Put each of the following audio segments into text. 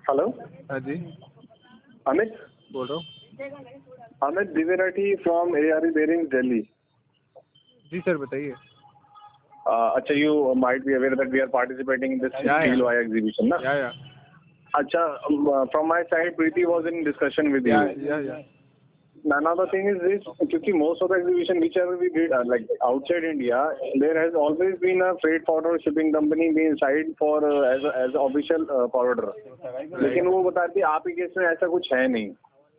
Hello. हाँ जी, अमित बोल रहा हूँ। Amit Diverathi from ARE bearing Delhi. जी सर, बताइए। अच्छा, you might be aware that we are participating in this steel wire exhibition ना? या अच्छा, from my side Preeti was in discussion with you. Yeah Now the thing is this, because most of the exhibition whichever we did like outside India, there has always been a freight forwarder shipping company being signed for as official forwarder. लेकिन वो बताती है आप ही case में ऐसा कुछ है नहीं।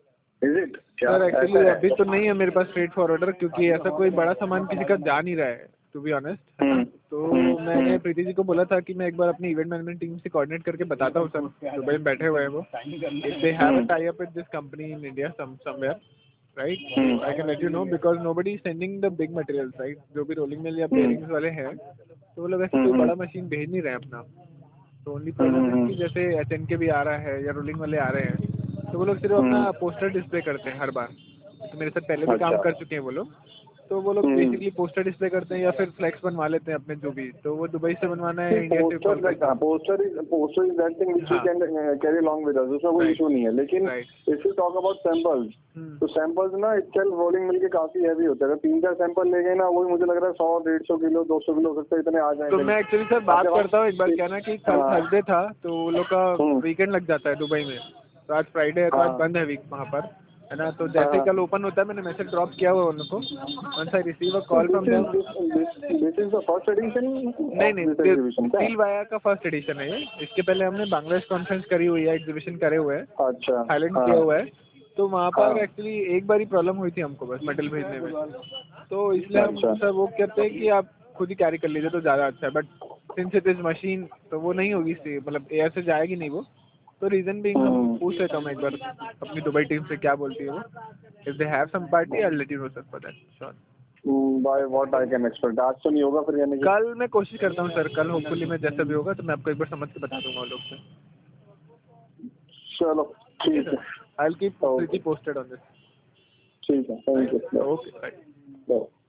Is it? सर एक्चुअली अभी तो नहीं है मेरे पास फ्रेट फॉरवर्डर, क्योंकि ऐसा कोई बड़ा सामान किसी का जा नहीं रहा है, टू बी ऑनेस्ट, है ना। तो मैंने प्रीति जी को बोला था कि मैं एक बार अपनी इवेंट मैनेजमेंट टीम से कोऑर्डिनेट करके बताता हूँ सर, दुबई में बैठे हुए हैं वो, if they have a tie up with this company in India somewhere, right, I can let you know, because nobody is sending the big materials, right, जो भी रोलिंग मिल या बेयरिंग्स वाले हैं, तो वो लोग ऐसे कोई बड़ा मशीन भेज नहीं रहे हैं अपना। तो ओनली प्रॉब्लम है कि जैसे HNK भी आ रहा है या रोलिंग वाले आ रहे हैं, तो वो लोग सिर्फ अपना पोस्टर डिस्प्ले करते हैं हर बार। तो मेरे साथ पहले भी काम कर चुके हैं वो लोग, तो वो लोग बेसिकली पोस्टर डिस्प्ले करते हैं या फिर फ्लेक्स बनवा लेते हैं अपने, जो भी, तो वो दुबई से बनवाना है, इंडिया से कॉल करके। Poster is that thing which we can carry along with us, उसमें कोई इशू नहीं है। लेकिन if you talk about samples, तो सैंपल्स ना itself रोलिंग मिल के काफी हैवी होता है। अगर 3-4 सैंपल ले गए ना, वही मुझे लग रहा है 100-150 किलो 200 किलो हो सकता है, इतने आ जाएंगे। तो मैं एक्चुअली सर बात करता हूँ एक बार, क्या ना कि कल थर्सडे था, तो वो लोग का वीकेंड लग जाता है दुबई में, तो आज फ्राइडे है, तो आज बंद है वीक वहाँ पर, है ना। तो जैसे ही कल ओपन होता है, मैंने मैसेज ड्रॉप किया हुआ उन लोग को, once I receive a call from them. This is the first edition? नहीं, स्टील वायर का फर्स्ट एडिशन है ये। इसके पहले हमने बांग्लादेश कॉन्फ्रेंस करी हुई है, एग्जीबिशन करे हुए हैं, अच्छा, थाईलैंड किया हुआ है। तो वहाँ पर एक्चुअली एक बार ही प्रॉब्लम हुई थी हमको, बस मटेरियल भेजने में, तो इसलिए हम सर वो कहते हैं कि आप खुद ही कैरी कर लीजिए तो ज़्यादा अच्छा है, but since it is machine, तो वो नहीं होगी, मतलब एयर से जाएगी नहीं वो, तो रीजन भी हम पूछ लेता हूँ मैं एक बार अपनी दुबई टीम से क्या बोलती है वो। If they have some party, I will let you know sir for that, sure. By what I can expect, आज तो नहीं होगा फिर, यानी कि कल मैं कोशिश करता हूँ सर, कल होपफुली मैं जैसा भी होगा तो मैं आपको एक बार समझ के बता दूंगा वो लोग से। चलो ठीक है, I will keep Preeti posted on this. ठीक है, थैंक यू। Okay, bye.